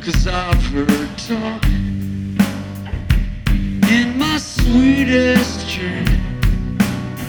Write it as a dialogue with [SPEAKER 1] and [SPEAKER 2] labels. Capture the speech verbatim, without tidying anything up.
[SPEAKER 1] 'cause I've heard talk in my sweetest dreams.